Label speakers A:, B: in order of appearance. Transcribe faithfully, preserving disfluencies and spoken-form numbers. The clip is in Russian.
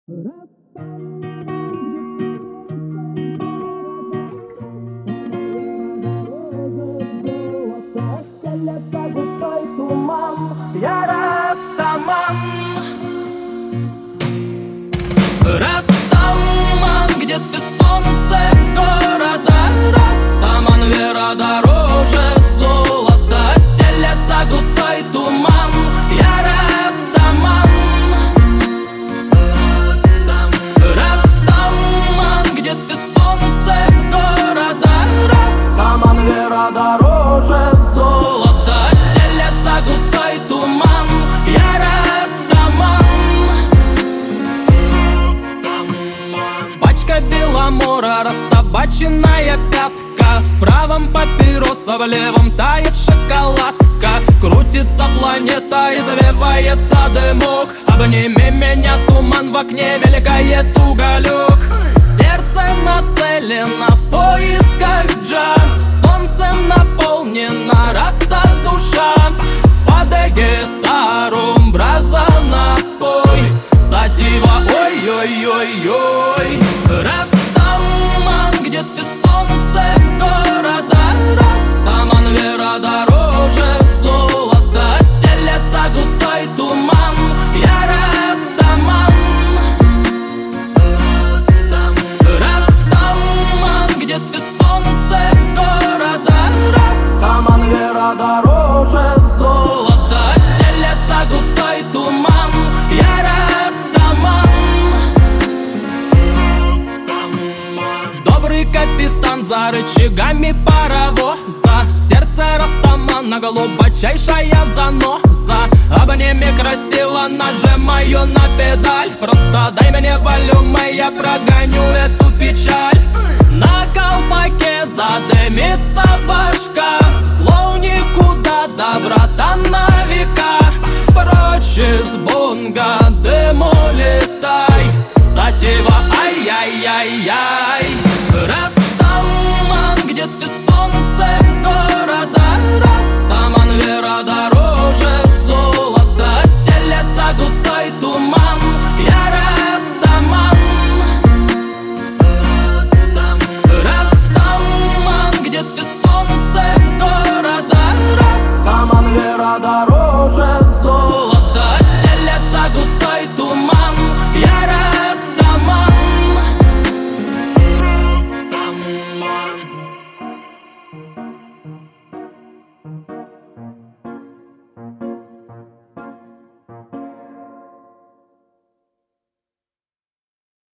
A: Стелется густой туман, я Растаман. Растаман, где ты, солнце города? Растаман, вера дороже золота. Стелется густой туман, я Растаман. Растаман, где ты, солнце города? Растаман, вера дороже золота. Стелется густой туман, я Растаман. Пачка Беломора, растабаченная пятка. В правом папироса, в левом тает шоколадка. Крутится планета и завивается дымок. Обними меня, туман, в окне мелькает уголек. Сердце нацелено в поисках джа. Солнцем наполнена раста душа. Под гитару браза напой. Сатива, ой-ой-ой-ой. Растаман, где ты, солнце города? Растаман, вера дороже золота. Стелется густой туман, я Растаман. Растаман, где ты, солнце города? Растаман, вера дороже золота. Стелется густой туман, я Растаман. Добрый капитан за рычагами паровоза. В сердце Растамана глубочайшая заноза. Обними красиво, нажимаю на педаль. Просто дай мне волюме, я прогоню эту печаль. На колпаке задымится башка. Слов никуда, доброта на века. Прочь из бунга, дым улетай. Сатива, ай-яй-яй-яй.